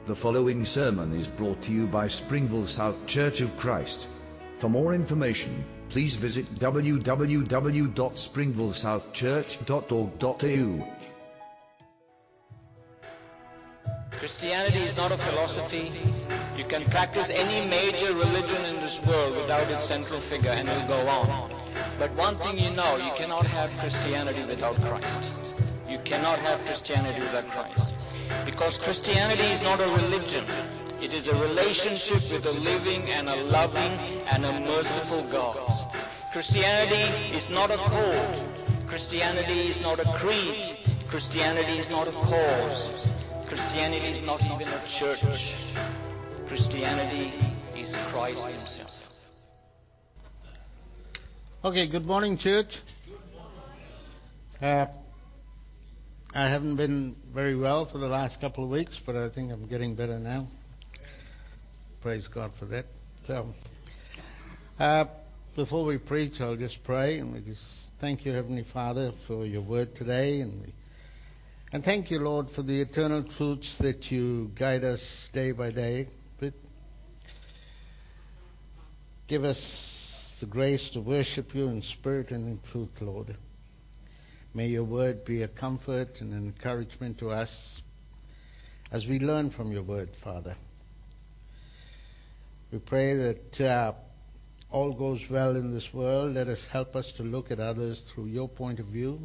The following sermon is brought to you by Springville South Church of Christ. For more information, please visit www.springvillesouthchurch.org.au. Christianity is not a philosophy. You can practice any major religion in this world without its central figure and it'll go on. But one thing you know, you cannot have Christianity without Christ. You cannot have Christianity without Christ. Because Christianity is not a religion. It is a relationship with a living and a loving and a merciful God. Christianity is not a code. Christianity is not a creed. Christianity is not a cause. Christianity is not even a church. Christianity is Christ Himself. Okay, good morning, church. I haven't been very well for the last couple of weeks, but I think I'm getting better now. Praise God for that. So, before we preach, I'll just pray, and we just thank you, Heavenly Father, for your word today, and thank you, Lord, for the eternal truths that you guide us day by day with. Give us the grace to worship you in spirit and in truth, Lord. May your word be a comfort and an encouragement to us as we learn from your word, Father. We pray that all goes well in this world. Let us help us to look at others through your point of view.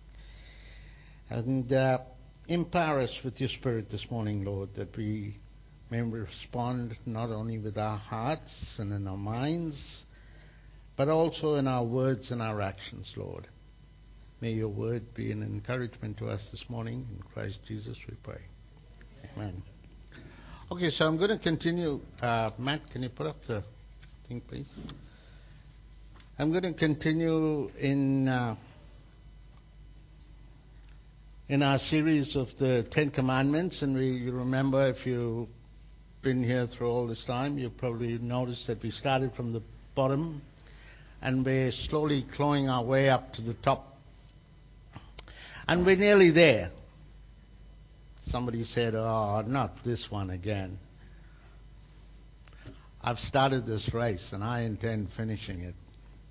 And empower us with your spirit this morning, Lord, that we may respond not only with our hearts and in our minds, but also in our words and our actions, Lord. May your word be an encouragement to us this morning. In Christ Jesus we pray. Amen. Okay, so I'm going to continue. Matt, can you put up the thing, please? I'm going to continue in our series of the Ten Commandments. And you remember, if you've been here through all this time, you probably noticed that we started from the bottom and we're slowly clawing our way up to the top. And we're nearly there. Somebody said, "Oh, not this one again." I've started this race and I intend finishing it.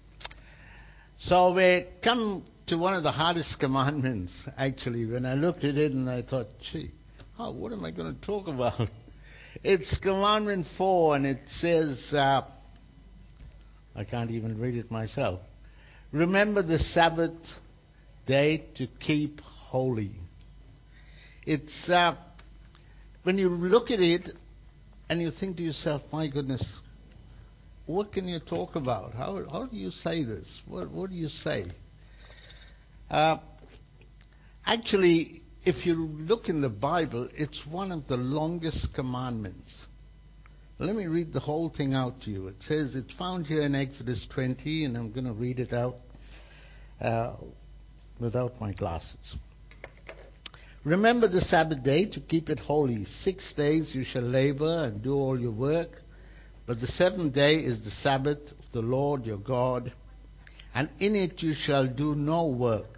So we come to one of the hardest commandments, actually. When I looked at it and I thought, what am I going to talk about? It's Commandment 4, and it says, I can't even read it myself. Remember the Sabbath day to keep holy. It's when you look at it and you think to yourself, my goodness, what can you talk about? How do you say this? What do you say? Actually, if you look in the Bible, it's one of the longest commandments. Let me read the whole thing out to you. It says, it's found here in Exodus 20, and I'm going to read it out without my glasses. Remember the Sabbath day to keep it holy. 6 days you shall labor and do all your work, but the seventh day is the Sabbath of the Lord your God, and in it you shall do no work.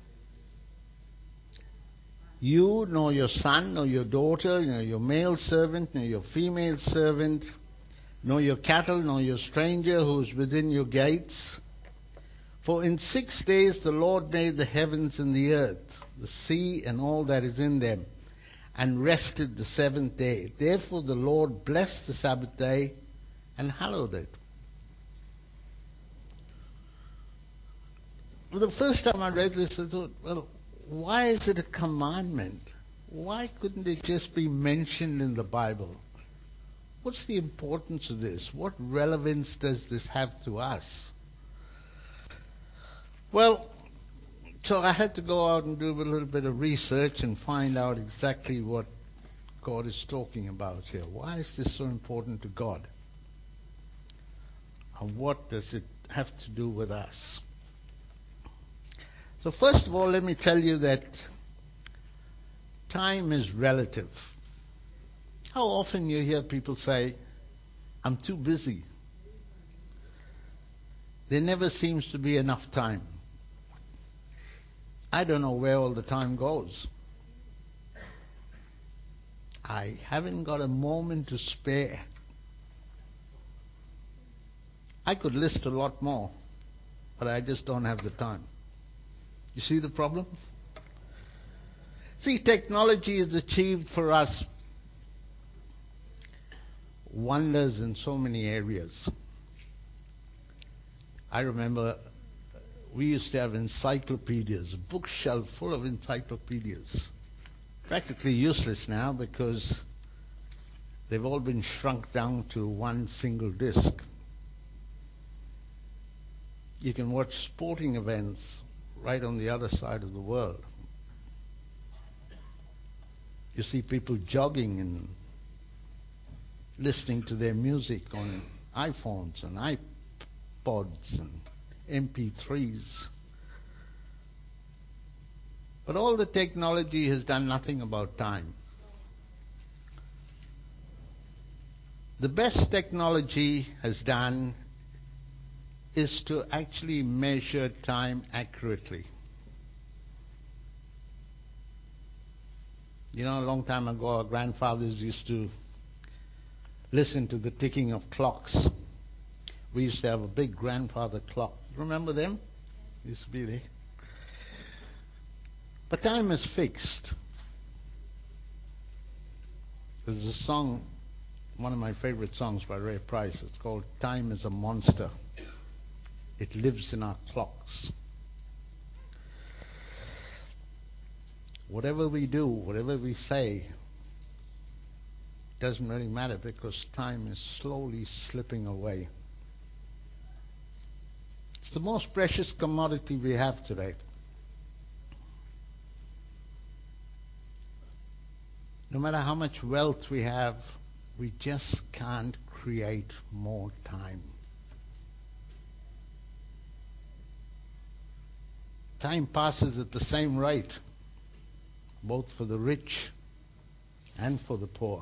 You, nor your son, nor your daughter, nor your male servant, nor your female servant, nor your cattle, nor your stranger who is within your gates. For in 6 days the Lord made the heavens and the earth, the sea and all that is in them, and rested the seventh day. Therefore the Lord blessed the Sabbath day and hallowed it. Well, the first time I read this, I thought, well, why is it a commandment? Why couldn't it just be mentioned in the Bible? What's the importance of this? What relevance does this have to us? Well, so I had to go out and do a little bit of research and find out exactly what God is talking about here. Why is this so important to God? And what does it have to do with us? So first of all, let me tell you that time is relative. How often you hear people say, I'm too busy. There never seems to be enough time. I don't know where all the time goes. I haven't got a moment to spare. I could list a lot more, but I just don't have the time. You see the problem? See, technology has achieved for us wonders in so many areas. I remember we used to have encyclopedias, a bookshelf full of encyclopedias. Practically useless now because they've all been shrunk down to one single disc. You can watch sporting events right on the other side of the world. You see people jogging and listening to their music on iPhones and iPods and MP3s. But all the technology has done nothing about time. The best technology has done is to actually measure time accurately. You know, a long time ago, our grandfathers used to listen to the ticking of clocks. We used to have a big grandfather clock. Remember them? Used to be there. But time is fixed. There's a song, one of my favorite songs by Ray Price. It's called Time is a Monster. It lives in our clocks. Whatever we do, whatever we say, doesn't really matter because time is slowly slipping away. It's the most precious commodity we have today. No matter how much wealth we have, we just can't create more time. Time passes at the same rate, both for the rich and for the poor.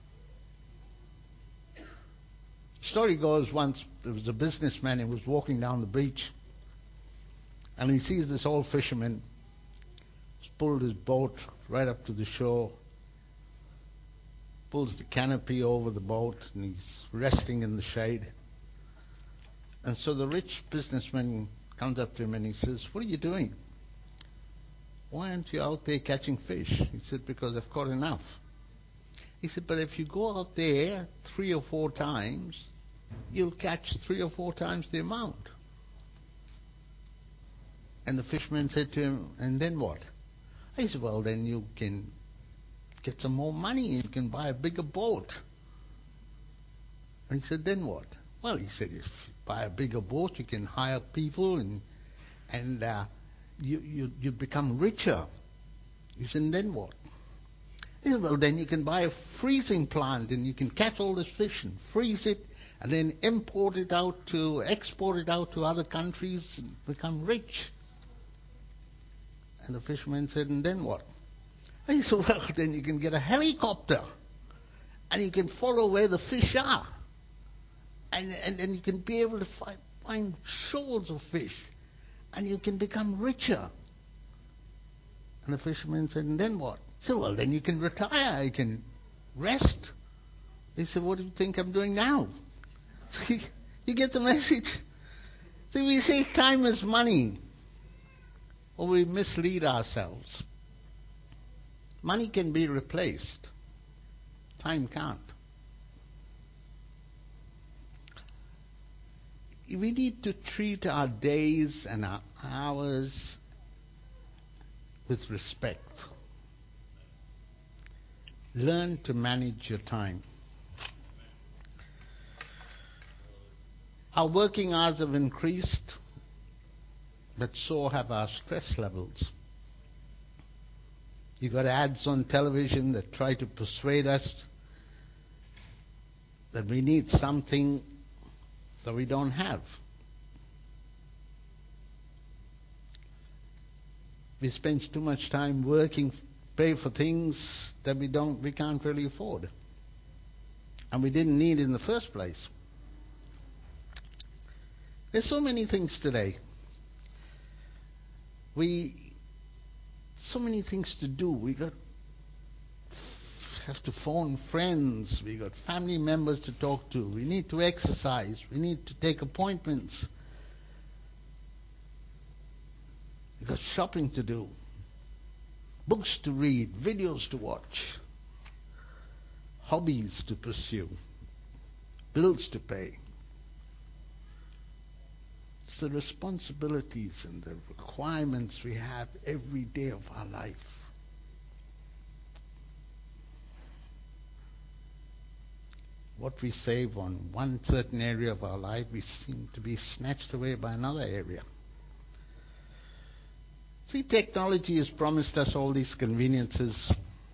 The story goes once there was a businessman who was walking down the beach and he sees this old fisherman. He's pulled his boat right up to the shore, pulls the canopy over the boat, and he's resting in the shade. And so the rich businessman comes up to him and he says, "What are you doing? Why aren't you out there catching fish?" He said, "Because I've caught enough." He said, "But if you go out there 3 or 4 times, you'll catch 3 or 4 times the amount." And the fisherman said to him, "And then what?" He said, "Well, then you can get some more money and you can buy a bigger boat." And he said, "Then what?" Well, he said, "If you buy a bigger boat, you can hire people and you become richer." He said, "And then what?" He said, "Well, then you can buy a freezing plant and you can catch all this fish and freeze it and then export it out to other countries and become rich." And the fisherman said, "And then what?" He said, "Well, then you can get a helicopter and you can follow where the fish are. And then you can be able to find shoals of fish and you can become richer." And the fisherman said, "And then what?" He said, "Well, then you can retire, you can rest." He said, "What do you think I'm doing now?" So you get the message. See, we say time is money, or we mislead ourselves. Money can be replaced. Time can't. We need to treat our days and our hours with respect. Learn to manage your time. Our working hours have increased, but so have our stress levels. You got ads on television that try to persuade us that we need something that we don't have. We spend too much time working, pay for things that we can't really afford, and we didn't need in the first place. There's so many things today. So many things to do. We got have to phone friends. We got family members to talk to. We need to exercise. We need to take appointments. We got shopping to do, books to read, videos to watch, hobbies to pursue, bills to pay. It's the responsibilities and the requirements we have every day of our life. What we save on one certain area of our life, we seem to be snatched away by another area. See, technology has promised us all these conveniences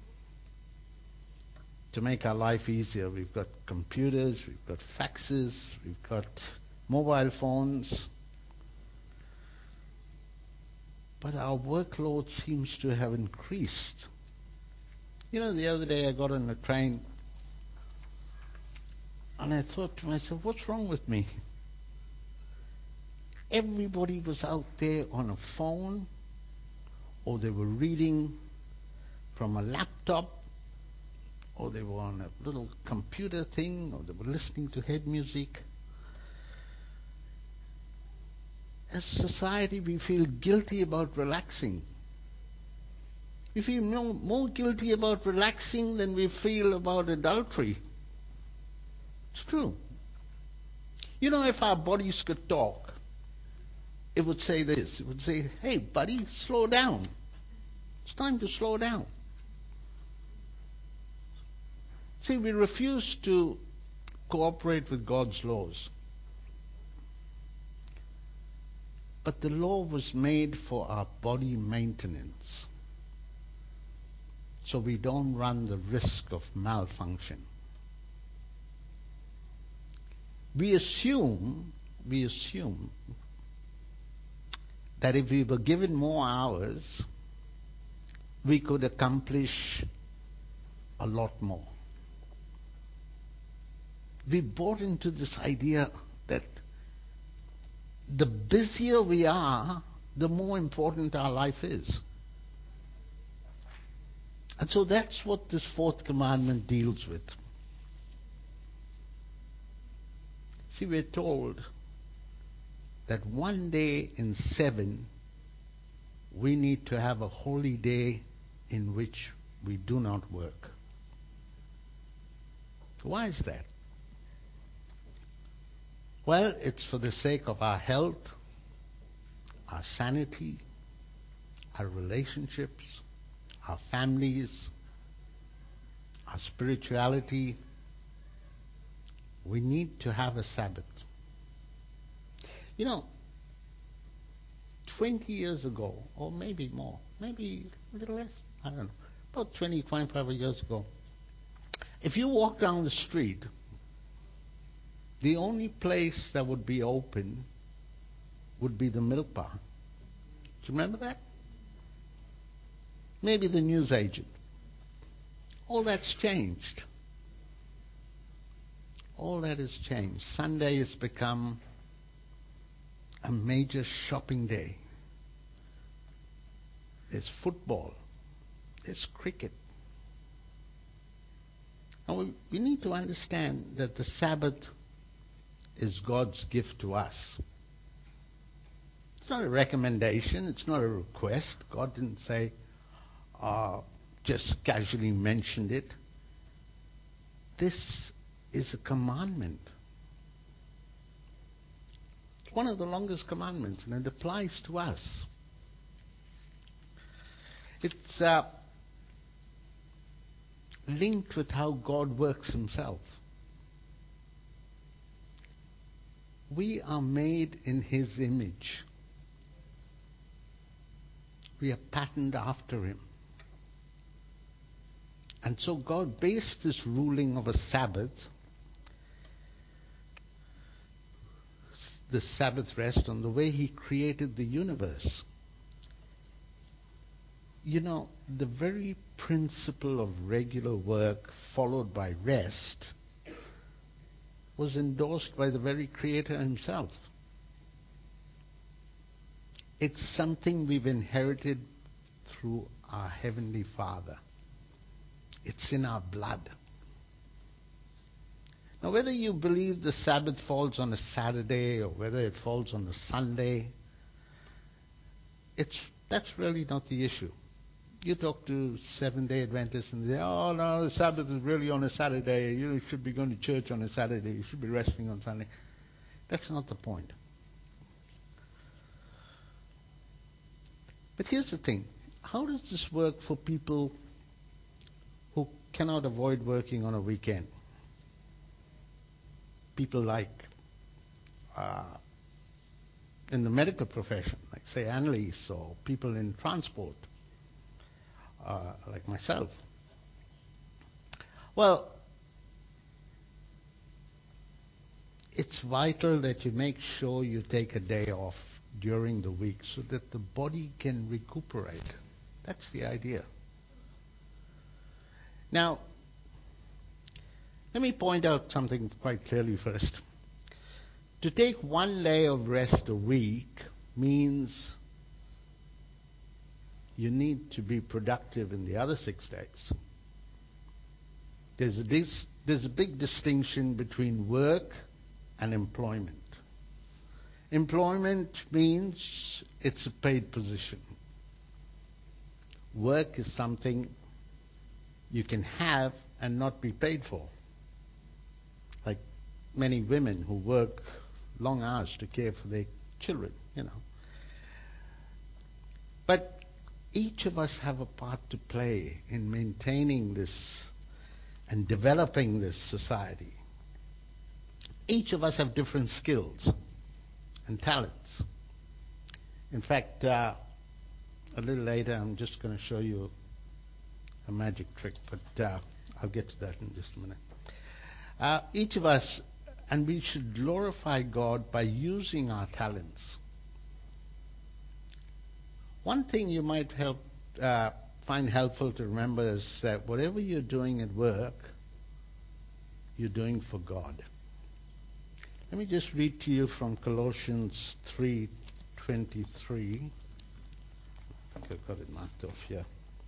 to make our life easier. We've got computers, we've got faxes, we've got mobile phones. But our workload seems to have increased. You know, the other day I got on a train and I thought to myself, what's wrong with me? Everybody was out there on a phone, or they were reading from a laptop, or they were on a little computer thing, or they were listening to head music. As a society, we feel guilty about relaxing. We feel more guilty about relaxing than we feel about adultery. It's true. You know, if our bodies could talk, it would say this. It would say, hey, buddy, slow down. It's time to slow down. See, we refuse to cooperate with God's laws. But the law was made for our body maintenance, so we don't run the risk of malfunction. We assume that if we were given more hours, we could accomplish a lot more. We bought into this idea that the busier we are, the more important our life is. And so that's what this fourth commandment deals with. See, we're told that one day in 7, we need to have a holy day in which we do not work. Why is that? Well, it's for the sake of our health, our sanity, our relationships, our families, our spirituality. We need to have a Sabbath. You know, 20 years ago, or maybe more, maybe a little less, I don't know, about 20, 25 years ago, if you walk down the street, the only place that would be open would be the milk bar. Do you remember that? Maybe the newsagent. All that's changed. All that has changed. Sunday has become a major shopping day. There's football. There's cricket. And we need to understand that the Sabbath is God's gift to us. It's not a recommendation. It's not a request. God didn't say, just casually mentioned it. This is a commandment. It's one of the longest commandments, and it applies to us. It's linked with how God works himself. We are made in his image. We are patterned after him. And so God based this ruling of a Sabbath, the Sabbath rest, on the way he created the universe. You know, the very principle of regular work followed by rest was endorsed by the very Creator himself. It's something we've inherited through our Heavenly Father. It's in our blood. Now, whether you believe the Sabbath falls on a Saturday or whether it falls on a Sunday, that's really not the issue. You talk to Seventh-day Adventists and they say, oh, no, the Sabbath is really on a Saturday. You should be going to church on a Saturday. You should be resting on Sunday. That's not the point. But here's the thing. How does this work for people who cannot avoid working on a weekend? People like in the medical profession, like say analysts or people in transport, like myself. Well, it's vital that you make sure you take a day off during the week so that the body can recuperate. That's the idea. Now, let me point out something quite clearly first. To take one day of rest a week means you need to be productive in the other 6 days. There's a big distinction between work and employment. Employment means it's a paid position. Work is something you can have and not be paid for. Like many women who work long hours to care for their children, But each of us have a part to play in maintaining this and developing this society. Each of us have different skills and talents. In fact, a little later I'm just going to show you a magic trick, but I'll get to that in just a minute. Each of us, and we should glorify God by using our talents. One thing you might find helpful to remember is that whatever you're doing at work, you're doing for God. Let me just read to you from Colossians 3:23. I think I've got it marked off here.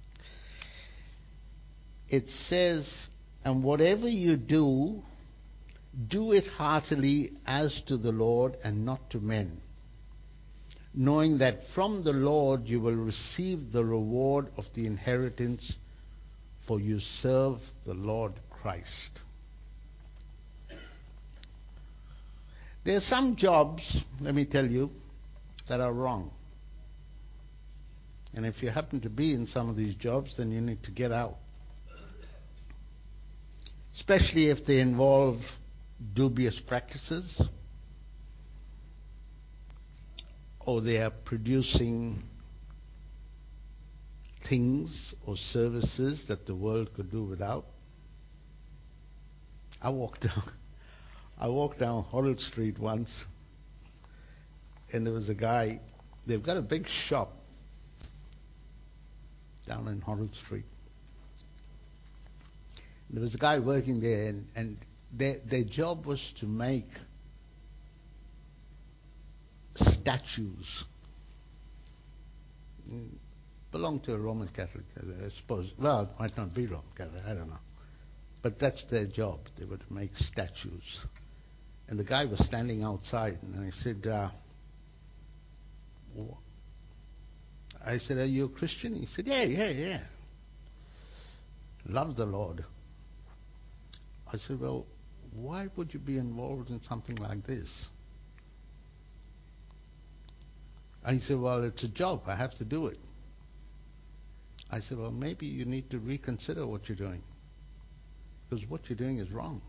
It says, and whatever you do, do it heartily as to the Lord and not to men, knowing that from the Lord you will receive the reward of the inheritance, for you serve the Lord Christ. There are some jobs, let me tell you, that are wrong. And if you happen to be in some of these jobs, then you need to get out. Especially if they involve dubious practices, or they are producing things or services that the world could do without. I walked down Harold Street once, and there was a guy. They've got a big shop down in Harold Street. There was a guy working there, and their job was to make statues. Belong to a Roman Catholic, I suppose. Well, it might not be Roman Catholic, I don't know. But that's their job. They were to make statues. And the guy was standing outside, and I said, are you a Christian? He said, yeah. Love the Lord. I said, well, why would you be involved in something like this? And he said, well, it's a job. I have to do it. I said, well, maybe you need to reconsider what you're doing, because what you're doing is wrong.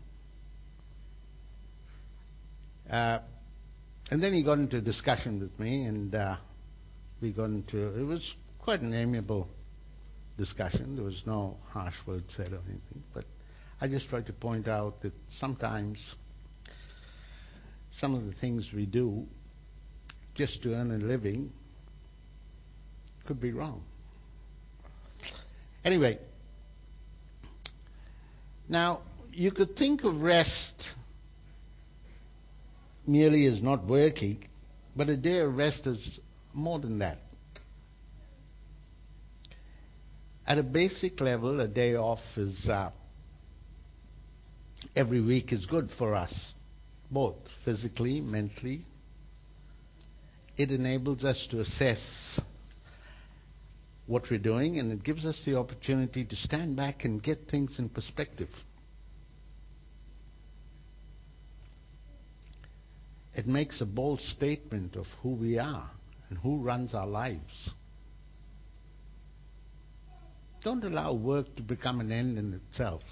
And then he got into a discussion with me, and it was quite an amiable discussion. There was no harsh words said or anything, but I just tried to point out that sometimes some of the things we do just to earn a living could be wrong. Anyway, now you could think of rest merely as not working, but a day of rest is more than that. At a basic level, a day off is every week is good for us, both physically, mentally. It enables us to assess what we're doing, and it gives us the opportunity to stand back and get things in perspective. It makes a bold statement of who we are and who runs our lives. Don't allow work to become an end in itself.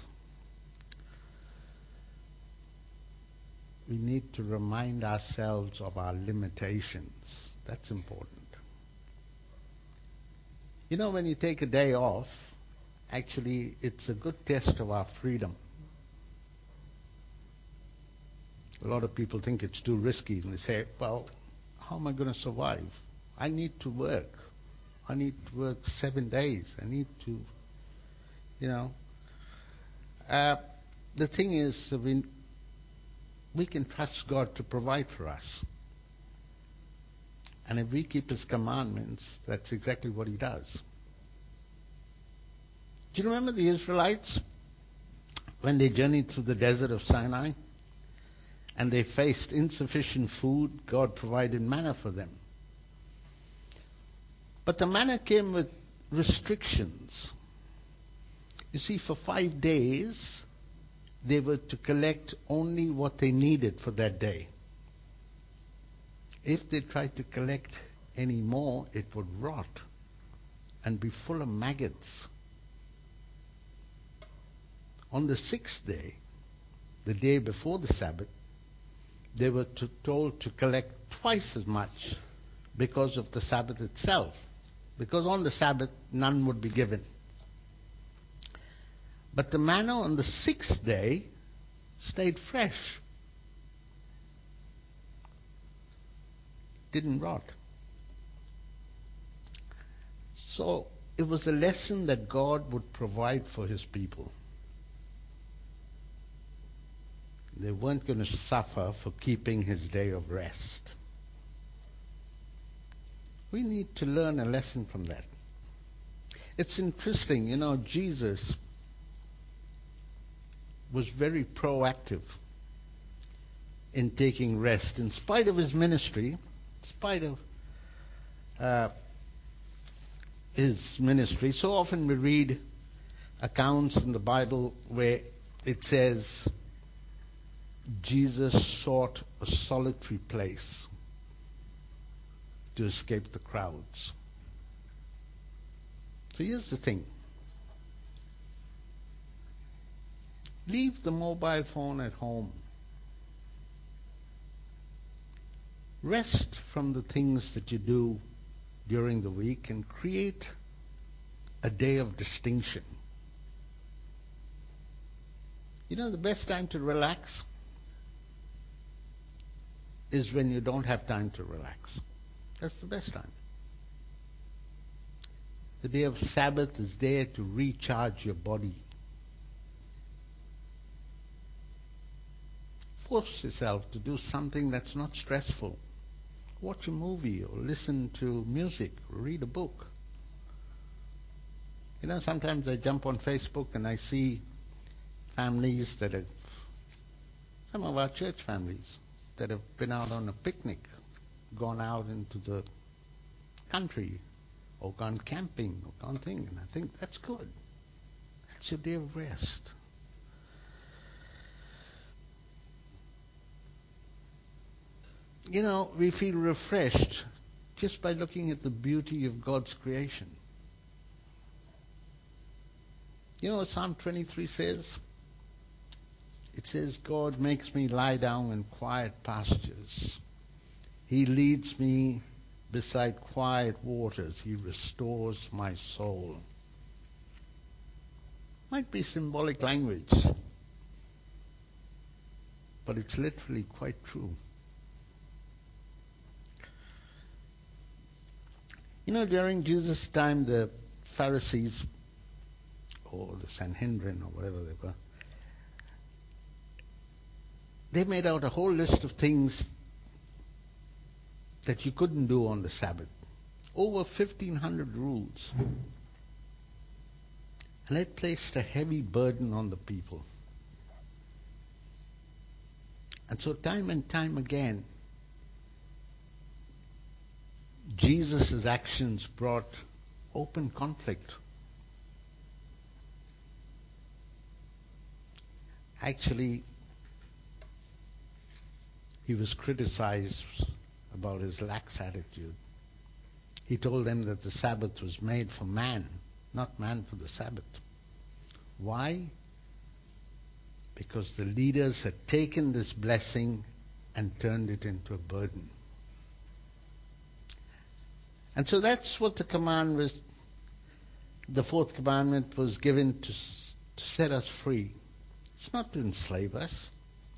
We need to remind ourselves of our limitations. That's important. You know, when you take a day off, actually, it's a good test of our freedom. A lot of people think it's too risky, and they say, well, how am I going to survive? I need to work. I need to work 7 days. I need to, the thing is, we can trust God to provide for us. And if we keep His commandments, that's exactly what He does. Do you remember the Israelites when they journeyed through the desert of Sinai and they faced insufficient food? God provided manna for them. But the manna came with restrictions. You see, for 5 days, they were to collect only what they needed for that day. If they tried to collect any more, it would rot and be full of maggots. On the 6th day, the day before the Sabbath, they were told to collect twice as much because of the Sabbath itself. Because on the Sabbath, none would be given. But the manna on the 6th day stayed fresh. Didn't rot. So it was a lesson that God would provide for His people. They weren't going to suffer for keeping His day of rest. We need to learn a lesson from that. It's interesting, Jesus was very proactive in taking rest. In spite of His ministry, so often we read accounts in the Bible where it says Jesus sought a solitary place to escape the crowds. So here's the thing. Leave the mobile phone at home. Rest from the things that you do during the week and create a day of distinction. The best time to relax is when you don't have time to relax. That's the best time. The day of Sabbath is there to recharge your body. Force yourself to do something that's not stressful. Watch a movie or listen to music or read a book. Sometimes I jump on Facebook and I see families some of our church families that have been out on a picnic, gone out into the country, or gone camping, or gone thing. And I think that's good. That's your day of rest. We feel refreshed just by looking at the beauty of God's creation. You know what Psalm 23 says? It says, God makes me lie down in quiet pastures. He leads me beside quiet waters. He restores my soul. Might be symbolic language, but it's literally quite true. During Jesus' time, the Pharisees, or the Sanhedrin, or whatever they were, they made out a whole list of things that you couldn't do on the Sabbath. Over 1,500 rules. And it placed a heavy burden on the people. And so time and time again, Jesus' actions brought open conflict. Actually, he was criticized about his lax attitude. He told them that the Sabbath was made for man, not man for the Sabbath. Why? Because the leaders had taken this blessing and turned it into a burden. And so that's what the command was. The fourth commandment was given to set us free. It's not to enslave us.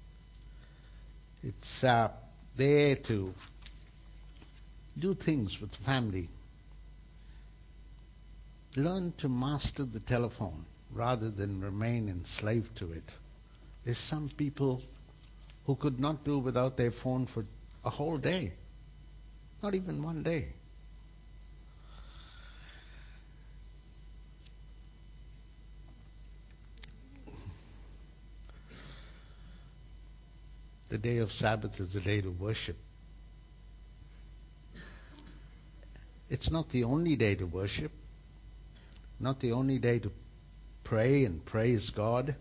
It's there to do things with the family. Learn to master the telephone rather than remain enslaved to it. There's some people who could not do without their phone for a whole day, not even one day. The day of Sabbath is a day to worship. It's not the only day to worship, not the only day to pray and praise God.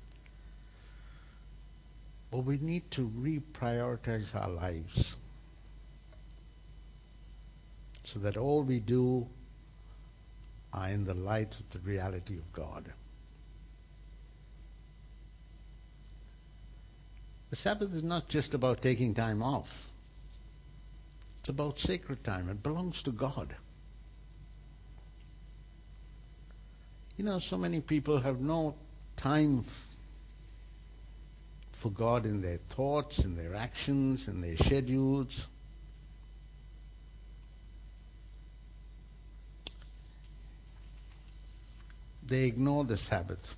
But we need to reprioritize our lives so that all we do are in the light of the reality of God. The Sabbath is not just about taking time off. It's about sacred time. It belongs to God. You know, so many people have no time for God in their thoughts, in their actions, in their schedules. They ignore the Sabbath.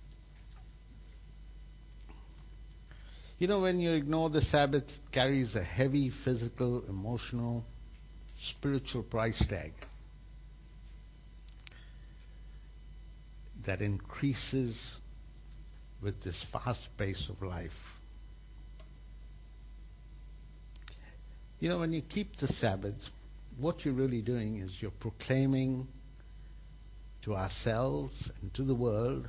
You know, when you ignore the Sabbath, it carries a heavy physical, emotional, spiritual price tag that increases with this fast pace of life. You know, when you keep the Sabbath, what you're really doing is you're proclaiming to ourselves and to the world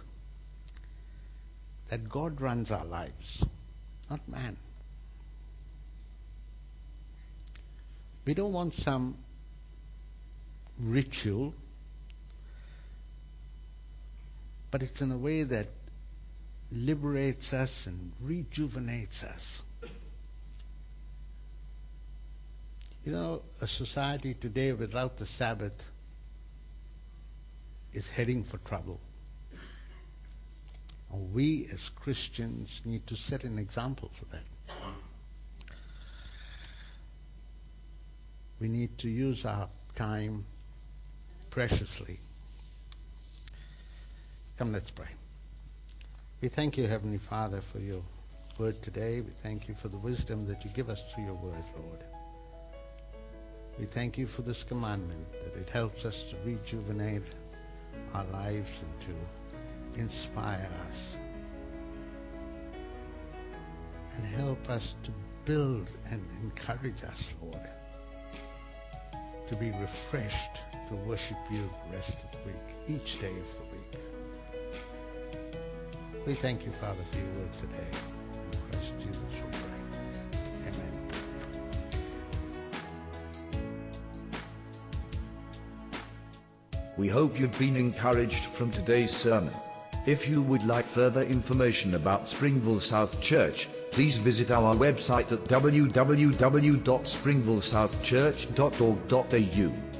that God runs our lives, not man. We don't want some ritual, but it's in a way that liberates us and rejuvenates us. You know, a society today without the Sabbath is heading for trouble. And we as Christians need to set an example for that. We need to use our time preciously. Come, let's pray. We thank you, Heavenly Father, for your word today. We thank you for the wisdom that you give us through your word, Lord. We thank you for this commandment, that it helps us to rejuvenate our lives and to inspire us and help us to build and encourage us, Lord, to be refreshed to worship you the rest of the week, each day of the week. We thank you, Father, for your word today. In Christ Jesus we pray. Amen. We hope you've been encouraged from today's sermon. If you would like further information about Springville South Church, please visit our website at www.springvillesouthchurch.org.au.